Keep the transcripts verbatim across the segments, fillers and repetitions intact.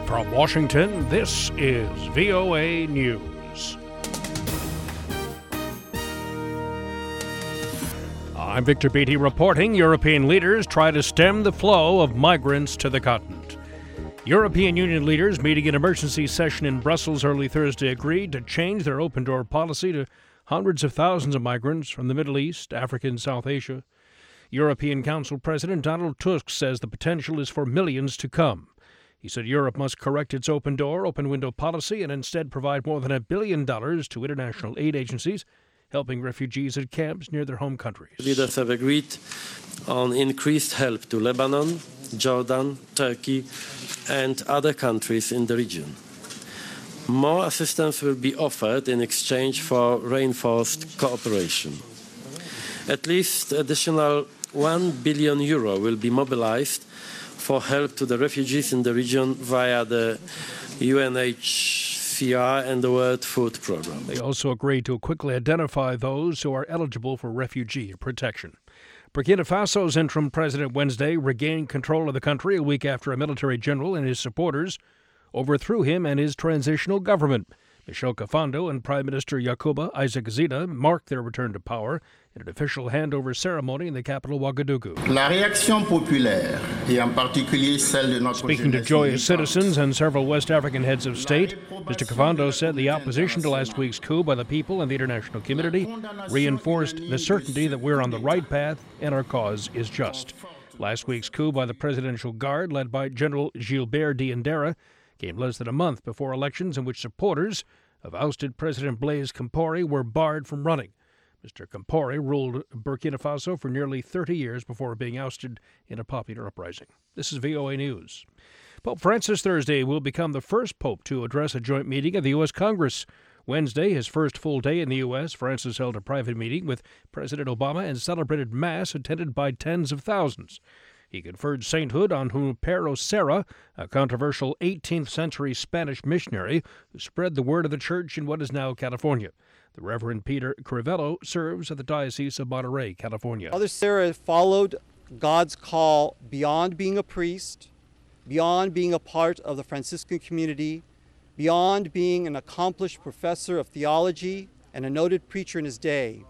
From Washington, this is V O A News. I'm Victor Beatty reporting European leaders try to stem the flow of migrants to the continent. European Union leaders meeting in emergency session in Brussels early Thursday agreed to change their open-door policy to hundreds of thousands of migrants from the Middle East, Africa, and South Asia. European Council President Donald Tusk says the potential is for millions to come. He said Europe must correct its open-door, open-window policy and instead provide more than a billion dollars to international aid agencies helping refugees at camps near their home countries. Leaders have agreed on increased help to Lebanon, Jordan, Turkey, and other countries in the region. More assistance will be offered in exchange for reinforced cooperation. At least additional one billion euro will be mobilized for help to the refugees in the region via the U N H C R and the World Food Programme. They also agreed to quickly identify those who are eligible for refugee protection. Burkina Faso's interim president Wednesday regained control of the country a week after a military general and his supporters overthrew him and his transitional government. Michel Kafando and Prime Minister Yacouba Isaac Zida marked their return to power in an official handover ceremony in the capital Ouagadougou. La réaction populaire, et en particulier celle de notre Speaking to joyous citizens and several West African heads of state, Mister Kafando said the opposition to last week's coup by the people and the international community reinforced the certainty that we're on the right path and our cause is just. Last week's coup by the Presidential Guard, led by General Gilbert Diendera, came less than a month before elections in which supporters of ousted President Blaise Compaoré were barred from running. Mister Compaoré ruled Burkina Faso for nearly thirty years before being ousted in a popular uprising. This is V O A News. Pope Francis Thursday will become the first pope to address a joint meeting of the U S Congress. Wednesday, his first full day in the U S, Francis held a private meeting with President Obama and celebrated Mass attended by tens of thousands. He conferred sainthood on Junipero Serra, a controversial eighteenth century Spanish missionary who spread the word of the church in what is now California. The Reverend Peter Crivello serves at the Diocese of Monterey, California. Father Serra followed God's call beyond being a priest, beyond being a part of the Franciscan community, beyond being an accomplished professor of theology and a noted preacher in his day.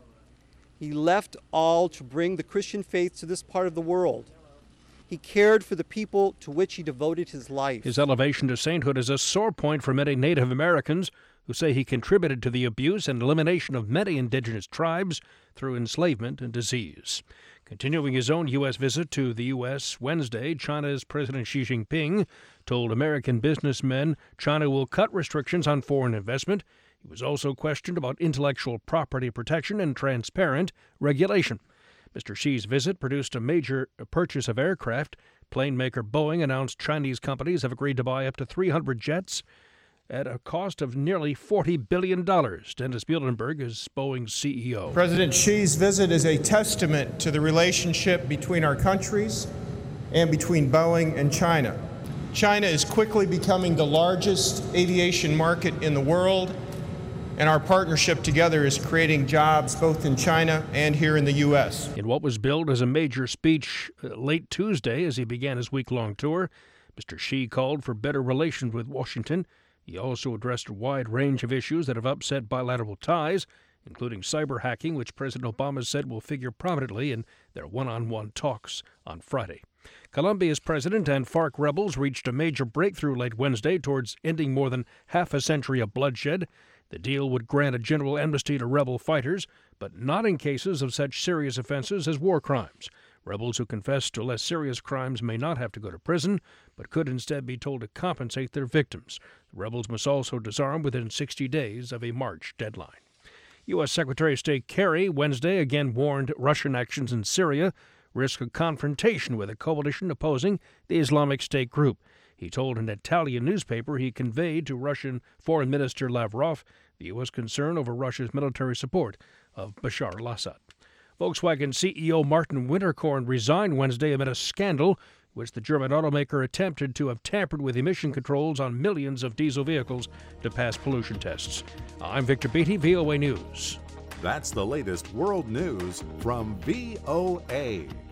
He left all to bring the Christian faith to this part of the world. He cared for the people to which he devoted his life. His elevation to sainthood is a sore point for many Native Americans who say he contributed to the abuse and elimination of many indigenous tribes through enslavement and disease. Continuing his own U S visit to the U S Wednesday, China's President Xi Jinping told American businessmen China will cut restrictions on foreign investment. He was also questioned about intellectual property protection and transparent regulation. Mister Xi's visit produced a major purchase of aircraft. Plane maker Boeing announced Chinese companies have agreed to buy up to three hundred jets at a cost of nearly forty billion dollars. Dennis Muilenburg is Boeing's C E O. President Xi's visit is a testament to the relationship between our countries and between Boeing and China. China is quickly becoming the largest aviation market in the world, and our partnership together is creating jobs both in China and here in the U S. In what was billed as a major speech uh, late Tuesday as he began his week-long tour, Mister Xi called for better relations with Washington. He also addressed a wide range of issues that have upset bilateral ties, including cyber hacking, which President Obama said will figure prominently in their one-on-one talks on Friday. Colombia's president and FARC rebels reached a major breakthrough late Wednesday towards ending more than half a century of bloodshed. The deal would grant a general amnesty to rebel fighters, but not in cases of such serious offenses as war crimes. Rebels who confess to less serious crimes may not have to go to prison, but could instead be told to compensate their victims. The rebels must also disarm within sixty days of a March deadline. U S. Secretary of State Kerry Wednesday again warned Russian actions in Syria risk a confrontation with a coalition opposing the Islamic State group. He told an Italian newspaper he conveyed to Russian Foreign Minister Lavrov the U S concern over Russia's military support of Bashar al-Assad. Volkswagen C E O Martin Winterkorn resigned Wednesday amid a scandal which the German automaker attempted to have tampered with emission controls on millions of diesel vehicles to pass pollution tests. I'm Victor Beatty, V O A News. That's the latest world news from V O A.